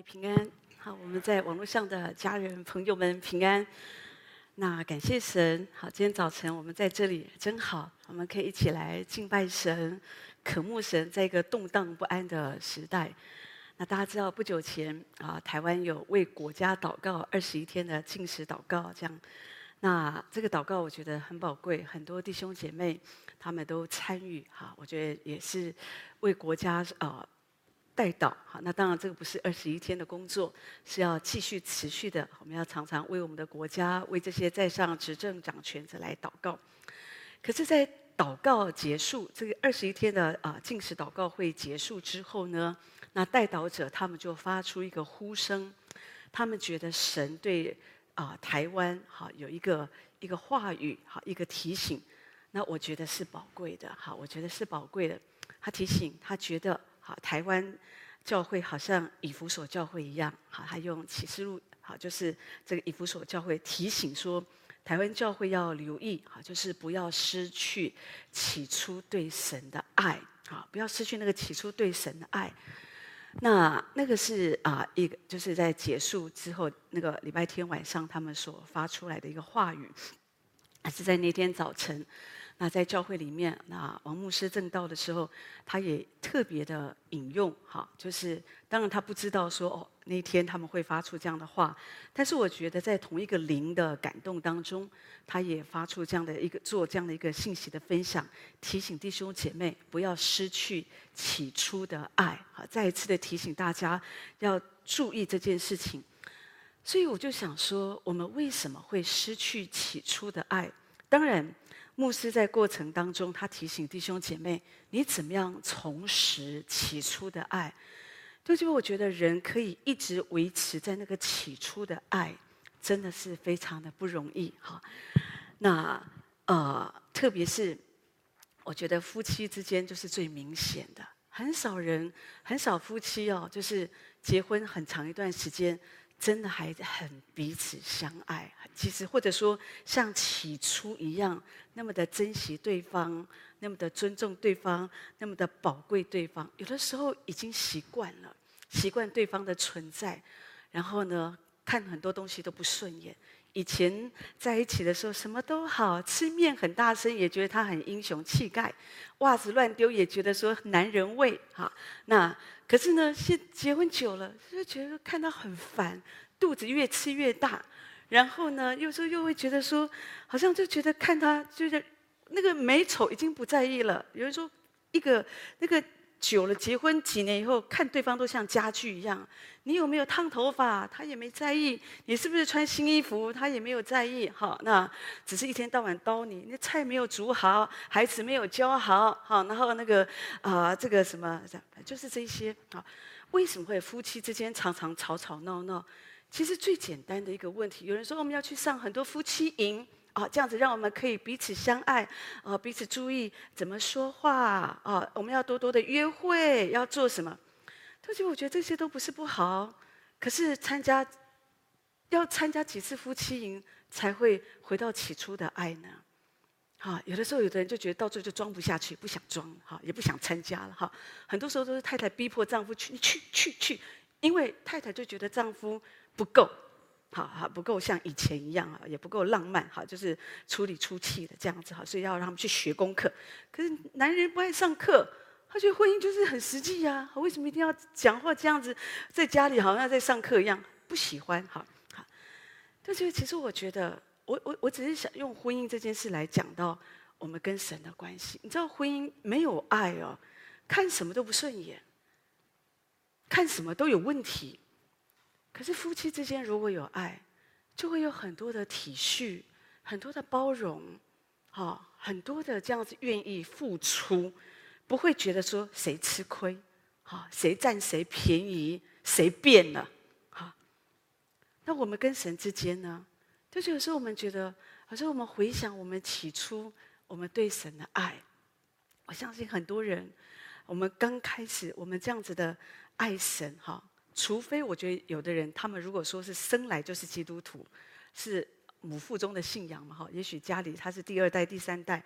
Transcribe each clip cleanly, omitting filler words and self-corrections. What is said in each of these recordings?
平安。好，我们在网络上的家人朋友们平安。那感谢神，好，今天早晨我们在这里真好，我们可以一起来敬拜神、渴慕神，在一个动荡不安的时代。那大家知道，不久前台湾有为国家祷告21天的禁食祷告，这样。那这个祷告我觉得很宝贵，很多弟兄姐妹他们都参与哈，我觉得也是为国家代祷。好，那当然这个不是21天的工作，是要继续持续的。我们要常常为我们的国家，为这些在上执政掌权者来祷告。可是，在祷告结束，这个21天的禁食祷告会结束之后呢，那代祷者他们就发出一个呼声，他们觉得神对台湾好有一个话语，好一个提醒。那我觉得是宝贵的，好，我觉得是宝贵的。他提醒，他觉得好，台湾教会好像以弗所教会一样，好，他用启示录，好，就是这个以弗所教会提醒说，台湾教会要留意，好，就是不要失去起初对神的爱，好，不要失去那个起初对神的爱。那个是一个就是在结束之后，那个礼拜天晚上他们所发出来的一个话语，还是在那天早晨。那在教会里面，那王牧师正道的时候，他也特别的引用，哈，就是当然他不知道说那一天他们会发出这样的话，但是我觉得在同一个灵的感动当中，他也发出这样的做这样的一个信息的分享，提醒弟兄姐妹不要失去起初的爱，好，再一次的提醒大家要注意这件事情。所以我就想说，我们为什么会失去起初的爱？当然。牧师在过程当中，他提醒弟兄姐妹：你怎么样重拾起初的爱？就是我觉得人可以一直维持在那个起初的爱，真的是非常的不容易哈。那特别是我觉得夫妻之间就是最明显的，很少夫妻就是结婚很长一段时间。真的还很彼此相爱，其实或者说像起初一样，那么的珍惜对方，那么的尊重对方，那么的宝贵对方。有的时候已经习惯了，习惯对方的存在，然后呢，看很多东西都不顺眼。以前在一起的时候什么都好，吃面很大声也觉得他很英雄气概，袜子乱丢也觉得说男人味哈。那可是呢，结婚久了就觉得看他很烦，肚子越吃越大，然后呢，有时候又会觉得说，好像就觉得看他就是那个美丑已经不在意了。有人说，那个久了结婚几年以后，看对方都像家具一样。你有没有烫头发，他也没在意；你是不是穿新衣服，他也没有在意。好，那只是一天到晚叨你，那菜没有煮好，孩子没有教好，好，然后那个这个什么，就是这些。好，为什么会夫妻之间常常吵吵闹闹？其实最简单的一个问题，有人说我们要去上很多夫妻营。这样子让我们可以彼此相爱，彼此注意怎么说话，我们要多多的约会，要做什么？但是我觉得这些都不是不好，可是要参加几次夫妻营才会回到起初的爱呢？有的时候有的人就觉得到最后就装不下去，不想装，也不想参加了，很多时候都是太太逼迫丈夫去，你去，因为太太就觉得丈夫不够。好，不够像以前一样也不够浪漫，就是出里出气的这样子，所以要让他们去学功课。可是男人不爱上课，他觉得婚姻就是很实际呀，为什么一定要讲话这样子，在家里好像在上课一样，不喜欢。好，但是其实我觉得，我只是想用婚姻这件事来讲到我们跟神的关系。你知道，婚姻没有爱看什么都不顺眼，看什么都有问题。可是夫妻之间如果有爱，就会有很多的体恤，很多的包容，很多的这样子愿意付出，不会觉得说谁吃亏，谁占谁便宜，谁变了，那我们跟神之间呢？就是有时候我们觉得，有时候我们回想我们起初我们对神的爱，我相信很多人，我们刚开始我们这样子的爱神，除非我觉得有的人，他们如果说是生来就是基督徒，是母腹中的信仰嘛，也许家里他是第2代、第3代，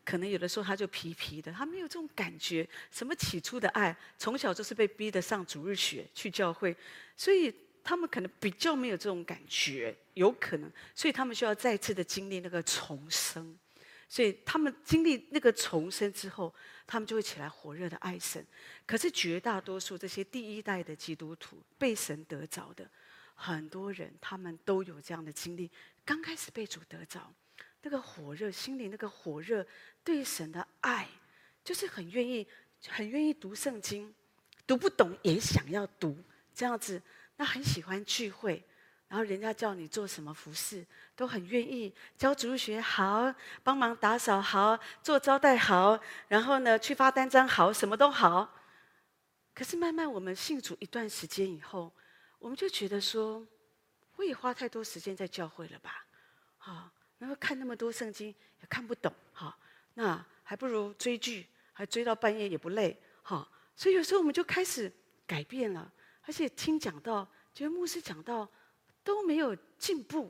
可能有的时候他就皮皮的，他没有这种感觉。什么起初的爱，从小就是被逼得上主日学去教会，所以他们可能比较没有这种感觉，有可能，所以他们需要再次的经历那个重生。所以他们经历那个重生之后，他们就会起来火热的爱神。可是绝大多数这些第一代的基督徒被神得着的，很多人他们都有这样的经历。刚开始被主得着，那个火热，心里那个火热，对神的爱，就是很愿意读圣经，读不懂也想要读，这样子，那很喜欢聚会。然后人家叫你做什么服侍，都很愿意教主日学好，帮忙打扫好，做招待好，然后呢去发单张好，什么都好。可是慢慢我们信主一段时间以后，我们就觉得说，我也花太多时间在教会了吧，好，然后看那么多圣经也看不懂，好，那还不如追剧，还追到半夜也不累，好，所以有时候我们就开始改变了，而且听讲道，觉得牧师讲道都没有进步，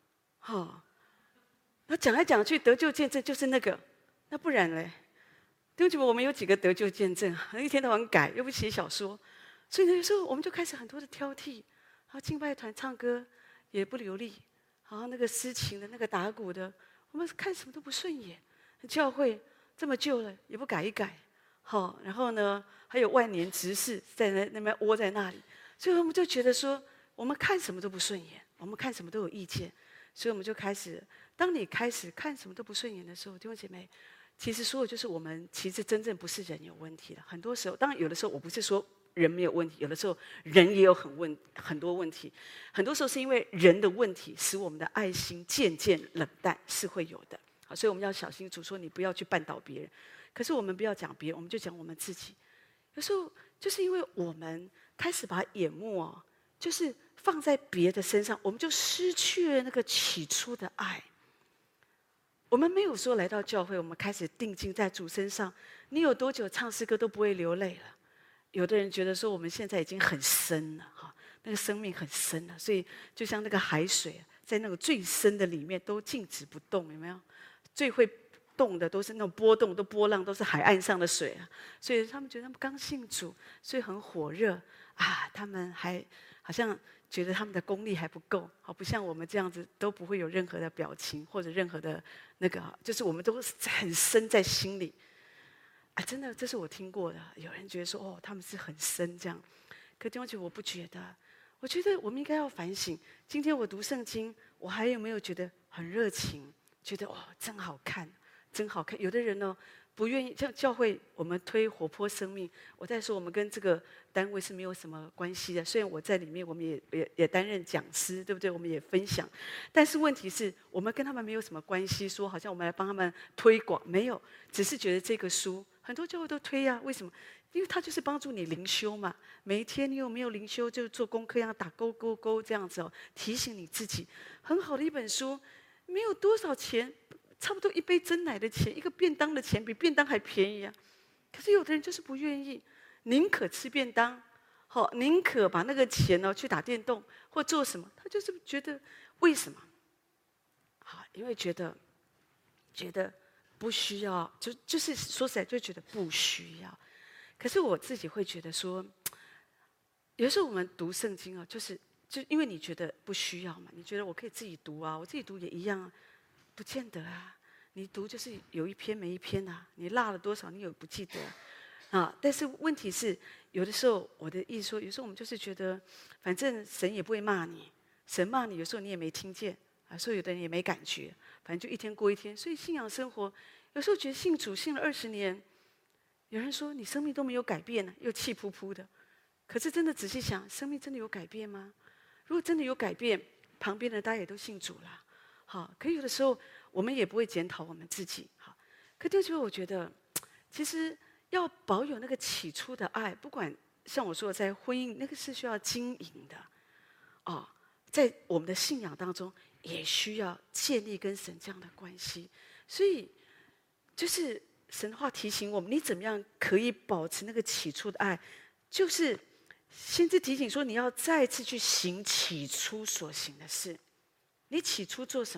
那讲来讲去得救见证就是那个，那不然嘞？对不起，我们有几个得救见证，一天到晚改，又不写小说，所以有时候我们就开始很多的挑剔，然后敬拜团唱歌也不流利，然后那个诗情的那个打鼓的，我们看什么都不顺眼，教会这么旧了也不改一改，好，然后呢还有万年执事在那边窝在那里，所以我们就觉得说，我们看什么都不顺眼，我们看什么都有意见，所以我们就开始，当你开始看什么都不顺眼的时候，弟兄姐妹。其实说的就是我们其实真正不是人有问题的，很多时候，当然有的时候我不是说人没有问题，有的时候人也有很多问题，很多时候是因为人的问题使我们的爱心渐渐冷淡，是会有的。好，所以我们要小心主说你不要去绊倒别人，可是我们不要讲别人，我们就讲我们自己。有时候就是因为我们开始把眼目就是放在别的身上，我们就失去了那个起初的爱。我们没有说来到教会，我们开始定睛在主身上。你有多久唱诗歌都不会流泪了？有的人觉得说我们现在已经很深了，那个生命很深了，所以就像那个海水，在那个最深的里面都静止不动，有没有？最会动的都是那种波动，波浪都是海岸上的水啊。所以他们觉得他们刚信主，所以很火热啊，他们还好像。觉得他们的功力还不够，好，不像我们这样子都不会有任何的表情或者任何的那个，就是我们都很深在心里。啊，真的，这是我听过的。有人觉得说，哦，他们是很深这样，可弟兄姐妹，我不觉得。我觉得我们应该要反省，今天我读圣经，我还有没有觉得很热情？觉得哦，真好看，真好看。有的人呢。不愿意，像教会我们推活泼生命，我在说我们跟这个单位是没有什么关系的。虽然我在里面，我们也担任讲师，对不对？我们也分享，但是问题是我们跟他们没有什么关系。说好像我们来帮他们推广，没有，只是觉得这个书很多教会都推啊。为什么？因为它就是帮助你灵修嘛。每一天你有没有灵修，就做功课一样打勾勾勾这样子提醒你自己。很好的一本书，没有多少钱。差不多一杯珍奶的钱，一个便当的钱比便当还便宜啊！可是有的人就是不愿意，宁可吃便当，宁可把那个钱去打电动或做什么，他就是觉得为什么？好，因为觉得不需要，就是说实在就觉得不需要。可是我自己会觉得说，有时候我们读圣经就因为你觉得不需要嘛，你觉得我可以自己读啊，我自己读也一样啊。不见得啊，你读就是有一篇没一篇啊，你落了多少你有不记得啊？但是问题是，有的时候我的意思说，有时候我们就是觉得，反正神也不会骂你，神骂你有时候你也没听见啊，所以有的人也没感觉，反正就一天过一天。所以信仰生活，有时候觉得信主信了20年，有人说你生命都没有改变呢，又气扑扑的。可是真的仔细想，生命真的有改变吗？如果真的有改变，旁边的大家也都信主了。好，可有的时候我们也不会检讨我们自己。好，可这就我觉得，其实要保有那个起初的爱，不管像我说的，在婚姻那个是需要经营的，在我们的信仰当中也需要建立跟神这样的关系。所以，就是神的话提醒我们，你怎么样可以保持那个起初的爱？就是先知提醒说，你要再次去行起初所行的事。你起初做什么？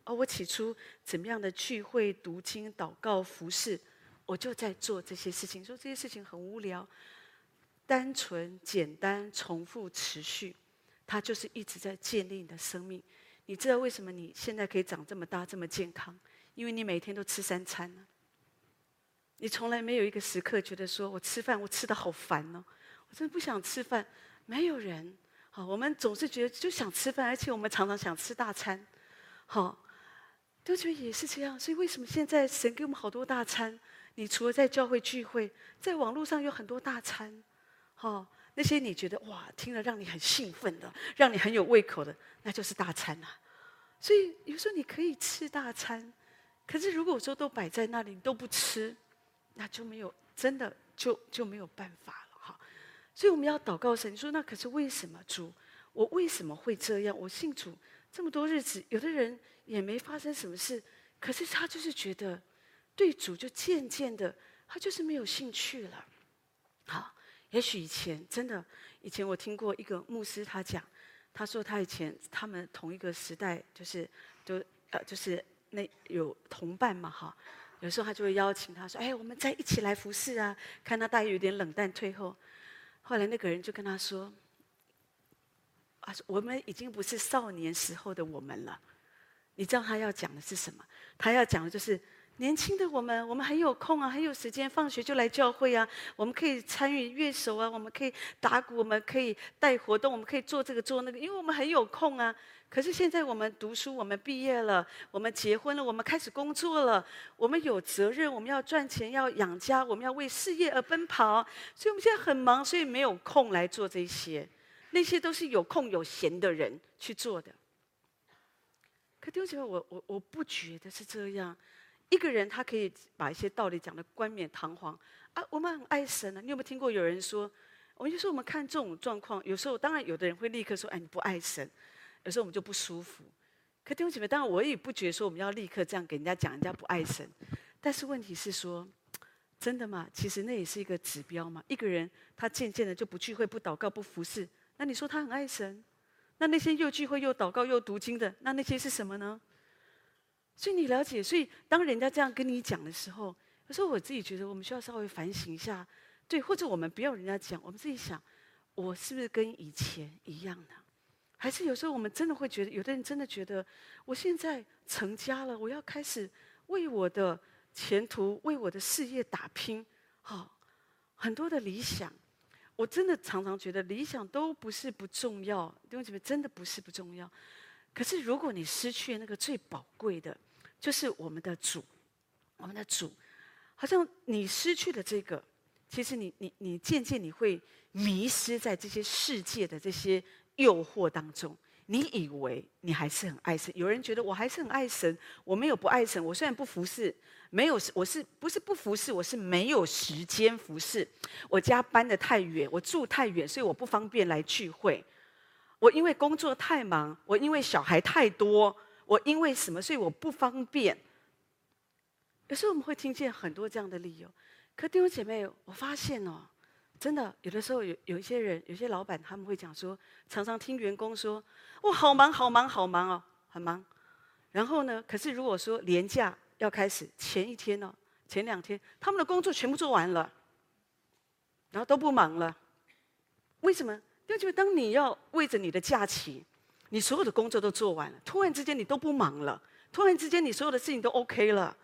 我起初怎么样的聚会、读经、祷告、服侍，我就在做这些事情。说这些事情很无聊，单纯、简单、重复、持续，它就是一直在建立你的生命。你知道为什么你现在可以长这么大、这么健康？因为你每天都吃3餐呢。你从来没有一个时刻觉得说我吃饭我吃得好烦哦，我真的不想吃饭。没有人，好，我们总是觉得就想吃饭，而且我们常常想吃大餐，好，都觉得也是这样。所以为什么现在神给我们好多大餐？你除了在教会聚会，在网络上有很多大餐，好，那些你觉得哇听了让你很兴奋的，让你很有胃口的，那就是大餐啊。所以有时候你可以吃大餐，可是如果说都摆在那里你都不吃，那就没有真的就没有办法了哈。所以我们要祷告神，你说那可是为什么主？我为什么会这样？我信主这么多日子，有的人也没发生什么事，可是他就是觉得对主就渐渐的，他就是没有兴趣了。好，也许以前真的，以前我听过一个牧师他讲，他说他以前他们同一个时代，就是那有同伴嘛哈。有时候他就会邀请他说：“哎，我们再一起来服侍啊！”看他大概有点冷淡退后。后来那个人就跟他说：“我们已经不是少年时候的我们了。”你知道他要讲的是什么？他要讲的就是年轻的我们，我们很有空啊，很有时间，放学就来教会啊，我们可以参与乐手啊，我们可以打鼓，我们可以带活动，我们可以做这个做那个，因为我们很有空啊。可是现在我们读书，我们毕业了，我们结婚了，我们开始工作了，我们有责任，我们要赚钱，要养家，我们要为事业而奔跑，所以我们现在很忙，所以没有空来做这些。那些都是有空有闲的人去做的。可弟兄姐妹，我不觉得是这样。一个人他可以把一些道理讲得冠冕堂皇啊，我们很爱神啊。你有没有听过有人说？我就说我们看这种状况，有时候当然有的人会立刻说：“哎，你不爱神。”有时候我们就不舒服。可弟兄姐妹，当然我也不觉得说我们要立刻这样给人家讲人家不爱神。但是问题是说，真的吗？其实那也是一个指标嘛。一个人他渐渐的就不聚会、不祷告、不服侍，那你说他很爱神？那些又聚会又祷告又读经的，那些是什么呢？所以你了解，所以当人家这样跟你讲的时候，有时候我自己觉得我们需要稍微反省一下，对，或者我们不要人家讲，我们自己想，我是不是跟以前一样呢？还是有时候我们真的会觉得，有的人真的觉得，我现在成家了，我要开始为我的前途、为我的事业打拼，好，很多的理想。我真的常常觉得理想都不是不重要，弟兄姐妹，真的不是不重要。可是如果你失去那个最宝贵的，就是我们的主，我们的主，好像你失去了这个，其实你渐渐你会迷失在这些世界的这些诱惑当中。你以为你还是很爱神，有人觉得我还是很爱神，我没有不爱神，我虽然不服侍，没有，我是不是不服侍？我是没有时间服侍。我家搬得太远，我住太远，所以我不方便来聚会。我因为工作太忙，我因为小孩太多，我因为什么，所以我不方便。有时候我们会听见很多这样的理由，可弟兄姐妹，我发现哦，真的有的时候有一些人，有些老板他们会讲说，常常听员工说，哇，好忙，好忙，好忙哦，很忙。然后呢，可是如果说年假要开始前一天哦，前2天，他们的工作全部做完了，然后都不忙了。为什么？因为当你要为着你的假期，你所有的工作都做完了，突然之间你都不忙了，突然之间你所有的事情都 OK 了。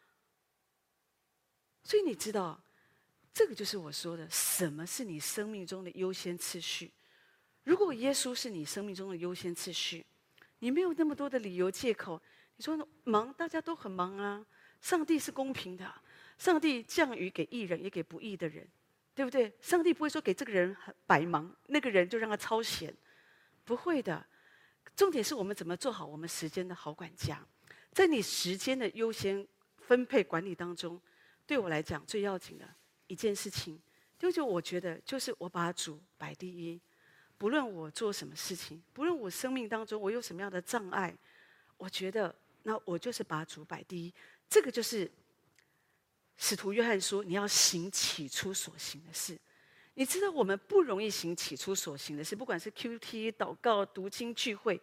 所以你知道，这个就是我说的，什么是你生命中的优先次序？如果耶稣是你生命中的优先次序，你没有那么多的理由借口。你说忙，大家都很忙啊。上帝是公平的，上帝降雨给义人，也给不义的人。对不对？上帝不会说给这个人百忙，那个人就让他超闲，不会的。重点是我们怎么做好我们时间的好管家。在你时间的优先分配管理当中，对我来讲最要紧的一件事情，就我觉得就是我把主摆第一。不论我做什么事情，不论我生命当中我有什么样的障碍，我觉得那我就是把主摆第一。这个就是使徒约翰说：“你要行起初所行的事。”你知道我们不容易行起初所行的事，不管是 QT、祷告、读经、聚会，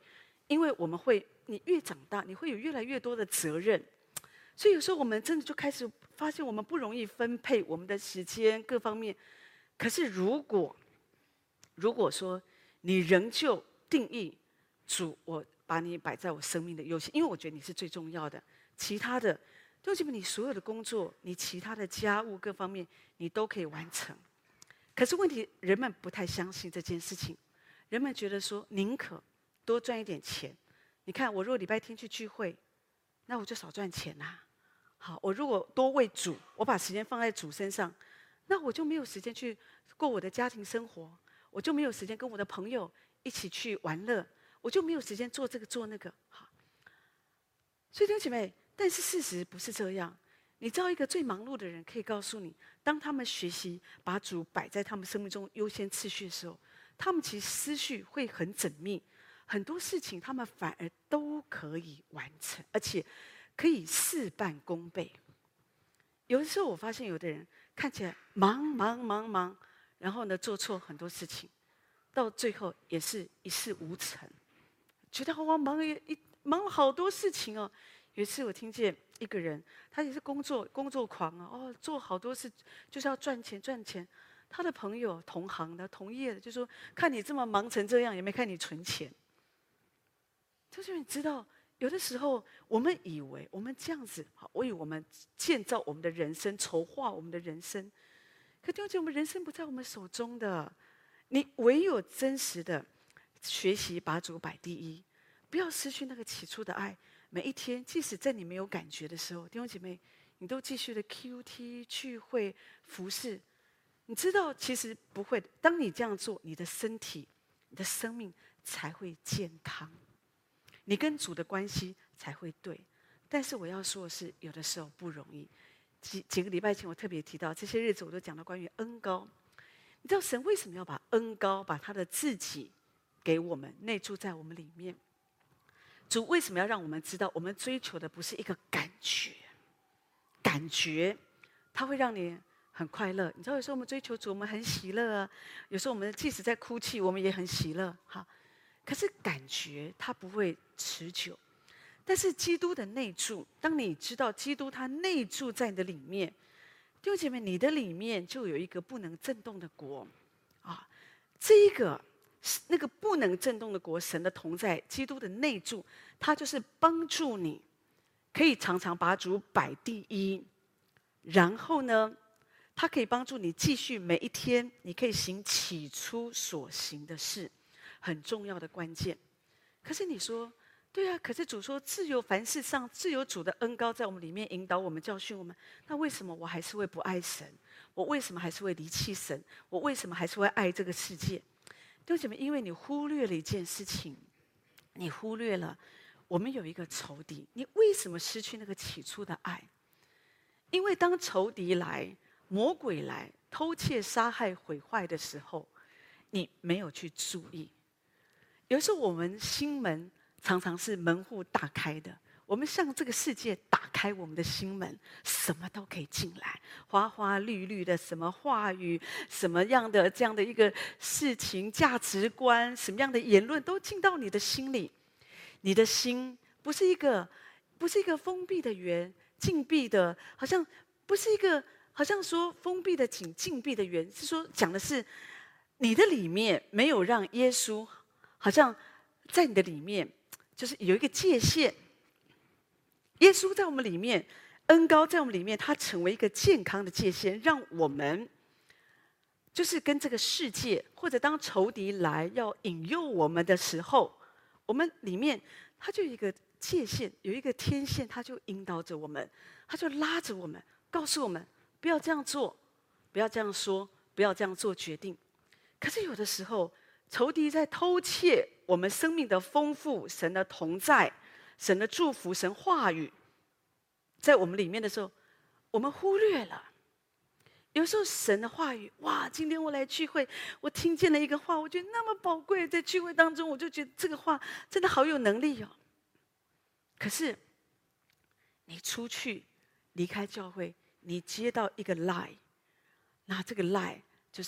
因为我们会，你越长大，你会有越来越多的责任，所以有时候我们真的就开始发现，我们不容易分配我们的时间各方面。可是如果说你仍旧定义主，我把你摆在我生命的优先，因为我觉得你是最重要的，其他的，就基本你所有的工作，你其他的家务各方面，你都可以完成。可是问题，人们不太相信这件事情，人们觉得说，宁可多赚一点钱。你看，我如果礼拜天去聚会，那我就少赚钱呐。好，我如果多为主，我把时间放在主身上，那我就没有时间去过我的家庭生活，我就没有时间跟我的朋友一起去玩乐，我就没有时间做这个做那个。好，所以弟兄姐妹，但是事实不是这样。你知道，一个最忙碌的人可以告诉你，当他们学习把主摆在他们生命中优先次序的时候，他们其实思绪会很缜密，很多事情他们反而都可以完成，而且可以事半功倍。有的时候我发现，有的人看起来忙，然后呢做错很多事情，到最后也是一事无成，觉得我忙了好多事情哦。有一次我听见一个人，他也是工作狂啊，做好多事就是要赚钱。他的朋友、同行的、同业的就说：“看你这么忙成这样，也没看你存钱。”就是你知道，有的时候我们以为我们这样子好，为我们建造我们的人生、筹划我们的人生，可弟兄姐妹，我们人生不在我们手中的。你唯有真实的学习把主摆第一，不要失去那个起初的爱。每一天，即使在你没有感觉的时候，弟兄姐妹，你都继续的 QT 聚会服侍。你知道，其实不会的。当你这样做，你的身体、你的生命才会健康，你跟主的关系才会对。但是我要说的是，有的时候不容易。几个礼拜前，我特别提到这些日子，我都讲到关于恩膏。你知道神为什么要把恩膏、把他的自己给我们内住在我们里面？主为什么要让我们知道，我们追求的不是一个感觉？感觉它会让你很快乐。你知道，有时候我们追求主，我们很喜乐啊。有时候我们即使在哭泣，我们也很喜乐。好，可是感觉它不会持久。但是基督的内住，当你知道基督他内住在你的里面，弟兄姐妹，你的里面就有一个不能震动的国啊。这一个那个不能震动的国，神的同在，基督的内住，它就是帮助你，可以常常把主摆第一。然后呢，它可以帮助你继续每一天，你可以行起初所行的事，很重要的关键。可是你说，对啊，可是主说自由凡事上，自由主的恩膏在我们里面引导我们、教训我们。那为什么我还是会不爱神？我为什么还是会离弃神？我为什么还是会爱这个世界？弟兄姐妹，因为你忽略了一件事情，你忽略了我们有一个仇敌。你为什么失去那个起初的爱？因为当仇敌来、魔鬼来偷窃、杀害、毁坏的时候，你没有去注意。有时候我们心门常常是门户大开的，我们向这个世界打开我们的心门，什么都可以进来，花花绿绿的什么话语，什么样的这样的一个事情、价值观，什么样的言论都进到你的心里。你的心不是一个封闭的园，禁闭的，好像不是一个好像说封闭的井、禁闭的园，是说讲的是你的里面没有让耶稣，好像在你的里面就是有一个界限。耶稣在我们里面，恩膏在我们里面，它成为一个健康的界限，让我们就是跟这个世界，或者当仇敌来要引诱我们的时候，我们里面它就有一个界限，有一个天线，它就引导着我们，它就拉着我们，告诉我们不要这样做，不要这样说，不要这样做决定。可是有的时候，仇敌在偷窃我们生命的丰富、神的同在、神的祝福、神话语，在我们里面的时候，我们忽略了。有时候神的话语，哇！今天我来聚会，我听见了一个话，我觉得那么宝贵，在聚会当中，我就觉得这个话真的好有能力哦。可是你出去离开教会，你接到一个 lie， 那这个 lie 就是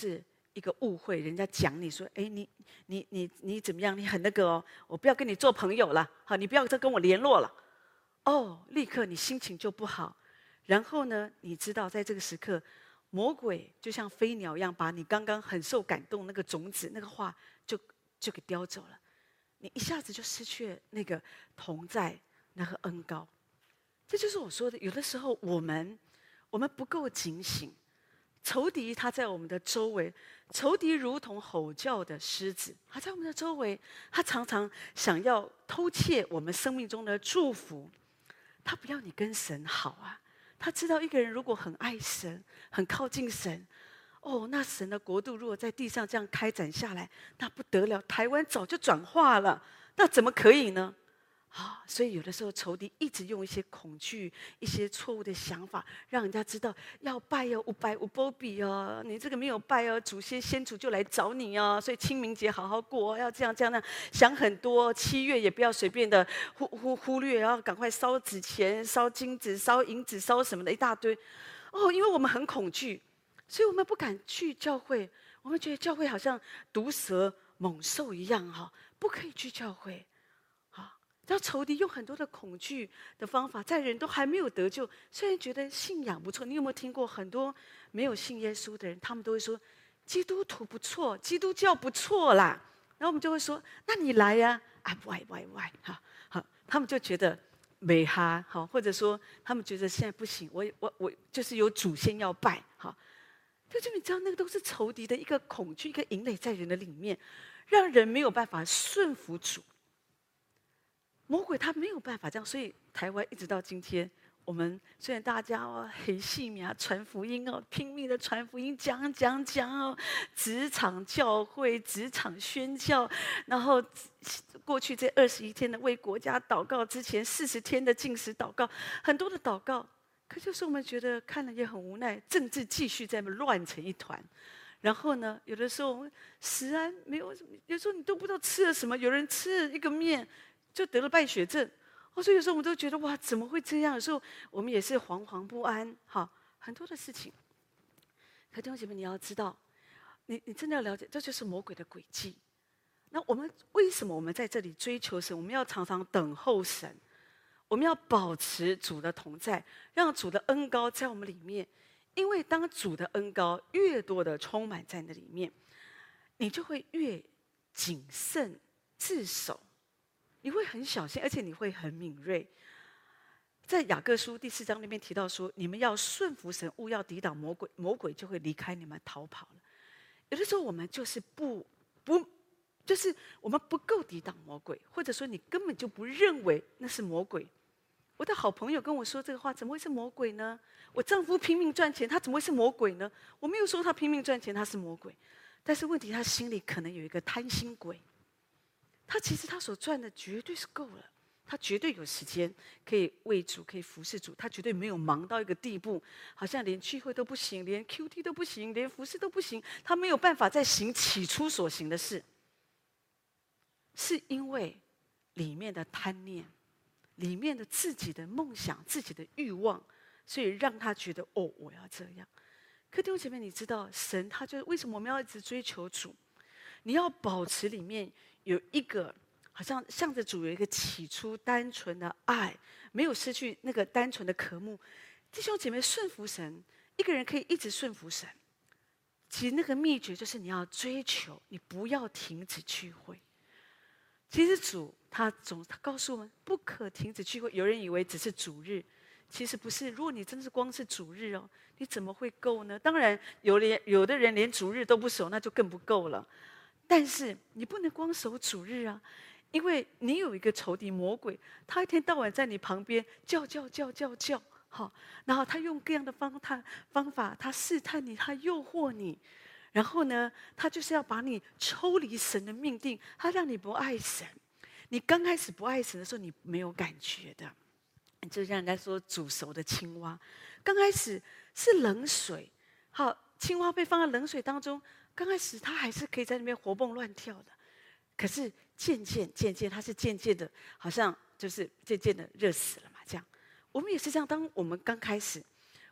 一个误会，人家讲你说，哎，你怎么样？你很那个哦，我不要跟你做朋友了，好，你不要再跟我联络了。哦，立刻你心情就不好。然后呢，你知道在这个时刻，魔鬼就像飞鸟一样，把你刚刚很受感动那个种子、那个话就给叼走了。你一下子就失去了那个同在、那个恩膏。这就是我说的，有的时候我们不够警醒，仇敌他在我们的周围，仇敌如同吼叫的狮子，他在我们的周围，他常常想要偷窃我们生命中的祝福。他不要你跟神好啊，他知道一个人如果很爱神，很靠近神，哦，那神的国度如果在地上这样开展下来，那不得了，台湾早就转化了，那怎么可以呢？啊，所以有的时候仇敌一直用一些恐惧、一些错误的想法，让人家知道要拜哦，五百五波比哦，你这个没有拜哦，祖先先祖就来找你哦，所以清明节好好过，要这样这样那样，想很多。7月也不要随便的忽略，要赶快烧纸钱、烧金子、烧银子、烧什么的一大堆。哦，因为我们很恐惧，所以我们不敢去教会，我们觉得教会好像毒蛇猛兽一样哈，不可以去教会。让仇敌用很多的恐惧的方法，在人都还没有得救，虽然觉得信仰不错，你有没有听过很多没有信耶稣的人，他们都会说基督徒不错，基督教不错啦。然后我们就会说，那你来呀，啊，喂，哈，好，他们就觉得没哈，好，或者说他们觉得现在不行，我就是有祖先要拜，好，就你知道那个都是仇敌的一个恐惧，一个营垒在人的里面，让人没有办法顺服主。魔鬼他没有办法这样，所以台湾一直到今天，我们虽然大家哦很细密啊，传福音哦，拼命的传福音，讲哦，职场教会、职场宣教，然后过去这21天的为国家祷告之前40天的禁食祷告，很多的祷告，可就是我们觉得看了也很无奈，政治继续在那乱成一团。然后呢，有的时候食安没有，有时候你都不知道吃了什么，有人吃了一个面。就得了败血症，所以有时候我们都觉得哇，怎么会这样？有时候我们也是惶惶不安，哈，很多的事情。可弟兄姐妹，你要知道，你真的要了解，这就是魔鬼的诡计。那我们为什么我们在这里追求神？我们要常常等候神，我们要保持主的同在，让主的恩膏在我们里面。因为当主的恩膏越多的充满在那里面，你就会越谨慎自守。你会很小心，而且你会很敏锐。在雅各书第4章那边提到说，你们要顺服神，勿要抵挡魔鬼，魔鬼就会离开你们逃跑了。有的时候我们就是就是我们不够抵挡魔鬼，或者说你根本就不认为那是魔鬼。我的好朋友跟我说这个话，怎么会是魔鬼呢？我丈夫拼命赚钱，他怎么会是魔鬼呢？我没有说他拼命赚钱他是魔鬼，但是问题他心里可能有一个贪心鬼。他其实他所赚的绝对是够了，他绝对有时间可以为主，可以服侍主，他绝对没有忙到一个地步，好像连聚会都不行，连 QT 都不行，连服侍都不行，他没有办法再行起初所行的事，是因为里面的贪念，里面的自己的梦想、自己的欲望，所以让他觉得哦，我要这样。可弟兄姐妹，你知道神他就为什么我们要一直追求主？你要保持里面有一个，好像向着主有一个起初单纯的爱，没有失去那个单纯的渴慕。弟兄姐妹，顺服神，一个人可以一直顺服神。其实那个秘诀就是你要追求，你不要停止聚会。其实主他告诉我们不可停止聚会。有人以为只是主日，其实不是。如果你真是光是主日哦，你怎么会够呢？当然有的人连主日都不守，那就更不够了。但是你不能光守主日啊，因为你有一个仇敌魔鬼，他一天到晚在你旁边叫，好，然后他用各样的方法，他试探你，他诱惑你，然后呢，他就是要把你抽离神的命定，他让你不爱神。你刚开始不爱神的时候，你没有感觉的，就像人家说煮熟的青蛙，刚开始是冷水，好，青蛙被放在冷水当中。刚开始他还是可以在那边活蹦乱跳的，可是渐渐，他是渐渐的，好像就是渐渐的热死了嘛。这样，我们也是这样。当我们刚开始，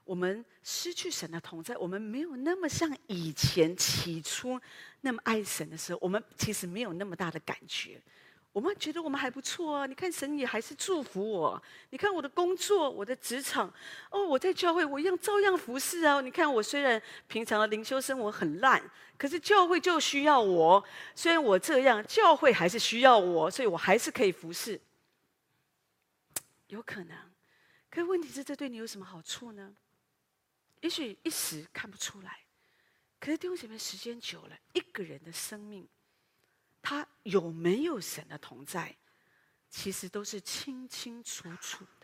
我们失去神的同在，我们没有那么像以前起初那么爱神的时候，我们其实没有那么大的感觉。我们觉得我们还不错啊！你看神也还是祝福我。你看我的工作，我的职场，哦，我在教会我照样服侍啊！你看我虽然平常的灵修生活很烂，可是教会就需要我。虽然我这样，教会还是需要我，所以我还是可以服侍。有可能，可是问题是，这对你有什么好处呢？也许一时看不出来，可是弟兄姐妹，时间久了，一个人的生命，他有没有神的同在，其实都是清清楚楚的。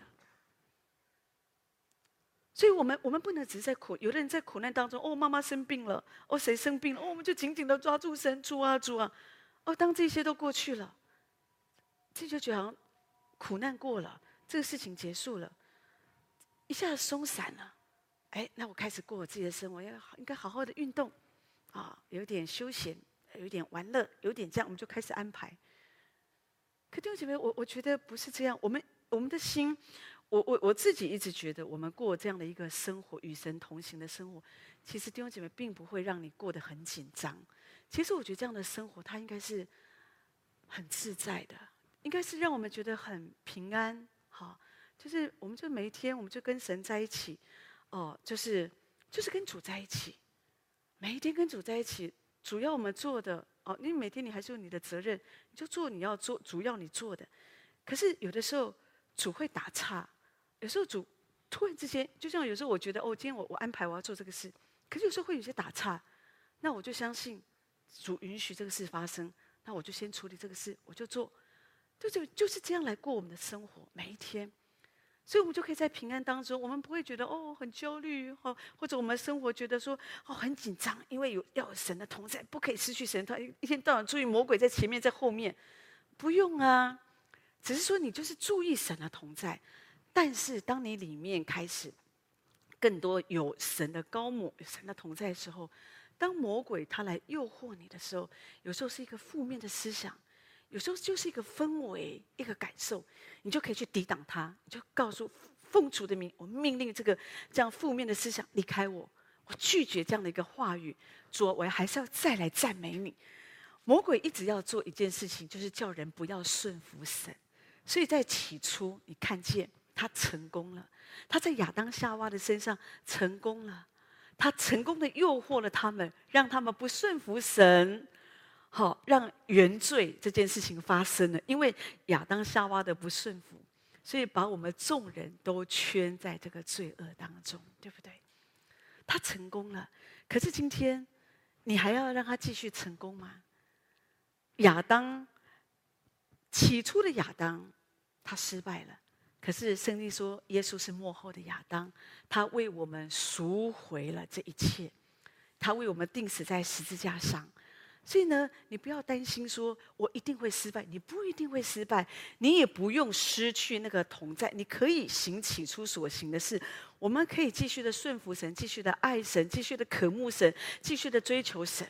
所以我们不能只是在有的人在苦难当中，哦，妈妈生病了，哦，谁生病了，哦，我们就紧紧的抓住神，主啊主啊，哦，当这些都过去了，这就觉得好像苦难过了，这个事情结束了，一下子松散了。哎，那我开始过我自己的生活，应该好好的运动，啊，有点休闲，有点玩乐，有点这样，我们就开始安排。可弟兄姐妹，我觉得不是这样。我们的心，我自己一直觉得，我们过这样的一个生活，与神同行的生活，其实弟兄姐妹并不会让你过得很紧张。其实我觉得这样的生活，它应该是很自在的，应该是让我们觉得很平安。好，就是我们就每一天，我们就跟神在一起，哦，就是跟主在一起，每一天跟主在一起。主要我们做的哦，因为每天你还是有你的责任，你就做你要做主要你做的。可是有的时候主会打岔，有时候主突然之间，就像有时候我觉得哦，今天我安排我要做这个事，可是有时候会有些打岔，那我就相信主允许这个事发生，那我就先处理这个事，我就做，就是这样来过我们的生活每一天。所以我们就可以在平安当中，我们不会觉得哦很焦虑哦，或者我们生活觉得说哦很紧张，因为要有神的同在，不可以失去神。他一天到晚注意魔鬼在前面在后面，不用啊，只是说你就是注意神的同在。但是当你里面开始更多有神的高抹、有神的同在的时候，当魔鬼他来诱惑你的时候，有时候是一个负面的思想。有时候就是一个氛围，一个感受，你就可以去抵挡它。你就告诉奉主的名，我命令这样负面的思想离开我，我拒绝这样的一个话语。主，我还是要再来赞美你。魔鬼一直要做一件事情，就是叫人不要顺服神。所以在起初，你看见他成功了，他在亚当夏娃的身上成功了，他成功的诱惑了他们，让他们不顺服神。好，让原罪这件事情发生了，因为亚当夏娃的不顺服，所以把我们众人都圈在这个罪恶当中，对不对？他成功了，可是今天你还要让他继续成功吗？亚当起初的亚当，他失败了，可是圣经说耶稣是末后的亚当，他为我们赎回了这一切，他为我们钉死在十字架上。所以呢，你不要担心说我一定会失败，你不一定会失败，你也不用失去那个同在，你可以行起初所行的事。我们可以继续的顺服神，继续的爱神，继续的渴慕神，继续的追求神。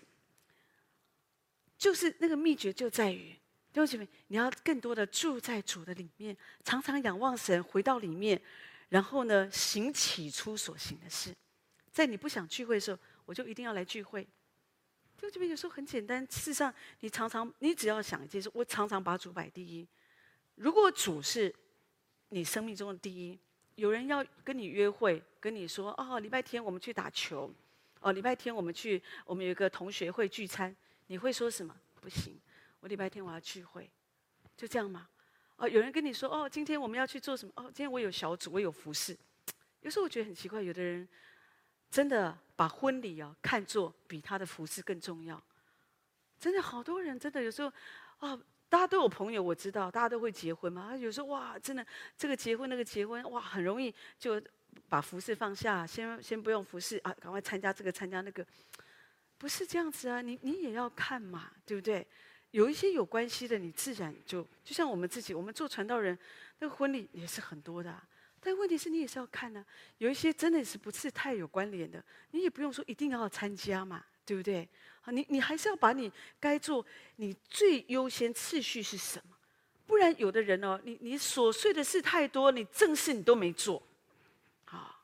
就是那个秘诀就在于，弟兄姐妹，你要更多的住在主的里面，常常仰望神，回到里面，然后呢，行起初所行的事。在你不想聚会的时候，我就一定要来聚会。就这边有时候很简单，事实上，你只要想一件事，我常常把主摆第一。如果主是你生命中的第一，有人要跟你约会，跟你说哦，礼拜天我们去打球，哦，礼拜天我们有一个同学会聚餐，你会说什么？不行，我礼拜天我要聚会，就这样吗？哦，有人跟你说哦，今天我们要去做什么？哦，今天我有小组，我有服侍。有时候我觉得很奇怪，有的人真的把婚礼看作比他的服侍更重要。真的好多人真的有时候大家都有朋友，我知道大家都会结婚嘛。有时候哇，真的这个结婚那个结婚哇，很容易就把服侍放下，先不用服侍啊，赶快参加这个参加那个。不是这样子啊，你也要看嘛，对不对？有一些有关系的，你自然就像我们自己，我们做传道人，那个婚礼也是很多的啊。但问题是你也是要看呢，有一些真的是不是太有关联的，你也不用说一定要参加嘛，对不对？啊，你还是要把你该做，你最优先次序是什么？不然有的人哦，你琐碎的事太多，你正事你都没做，啊，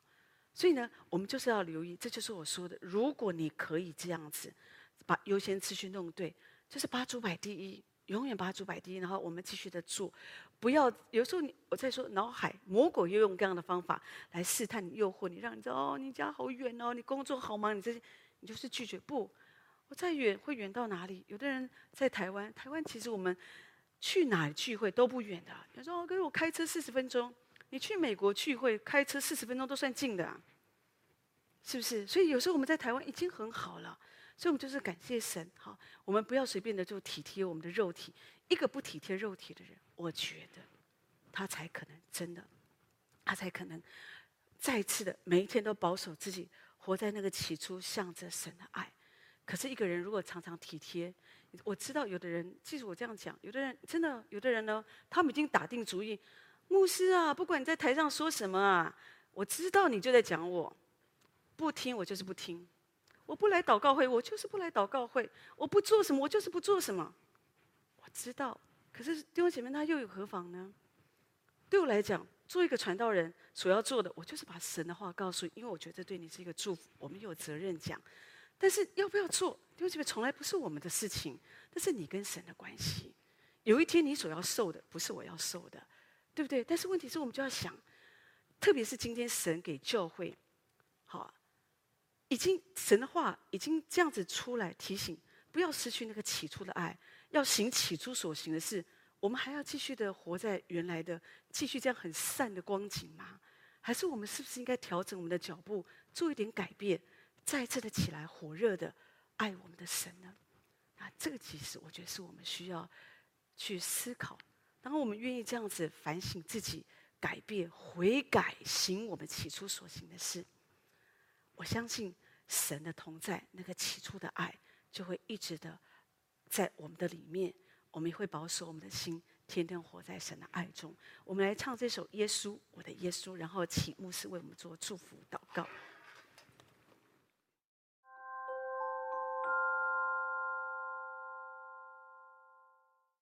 所以呢，我们就是要留意，这就是我说的，如果你可以这样子，把优先次序弄对，就是把主摆第一，永远把主摆第一，然后我们继续的做，不要有时候我在说脑海魔鬼又用这样的方法来试探你、诱惑你，让你知道哦，你家好远哦，你工作好忙，你这些你就是拒绝不。我再远会远到哪里？有的人在台湾，台湾其实我们去哪里聚会都不远的。有时候跟我开车40分钟，你去美国聚会开车40分钟都算近的啊，是不是？所以有时候我们在台湾已经很好了，所以我们就是感谢神。好，我们不要随便的就体贴我们的肉体。一个不体贴肉体的人，我觉得他才可能真的，他才可能再次的每一天都保守自己，活在那个起初向着神的爱。可是一个人如果常常体贴，我知道有的人，即使我这样讲，有的人真的，有的人呢，他们已经打定主意，牧师啊，不管你在台上说什么啊，我知道你就在讲我，不听我就是不听，我不来祷告会，我就是不来祷告会，我不做什么，我就是不做什么。我知道，可是弟兄姐妹，那又有何妨呢？对我来讲，做一个传道人所要做的，我就是把神的话告诉你，因为我觉得对你是一个祝福，我们有责任讲。但是要不要做，弟兄姐妹，从来不是我们的事情，那是你跟神的关系。有一天你所要受的，不是我要受的，对不对？但是问题是我们就要想，特别是今天神给教会，好，已经神的话已经这样子出来提醒，不要失去那个起初的爱，要行起初所行的事。我们还要继续的活在原来的，继续这样很善的光景吗？还是我们是不是应该调整我们的脚步，做一点改变？再一次的起来，火热的爱我们的神呢？啊，这个其实我觉得是我们需要去思考。当我们愿意这样子反省自己、改变、悔改，行我们起初所行的事，我相信神的同在，那个起初的爱就会一直的在我们的里面。我们也会保守我们的心，天天活在神的爱中。我们来唱这首《耶稣，我的耶稣》，然后请牧师为我们做祝福祷告。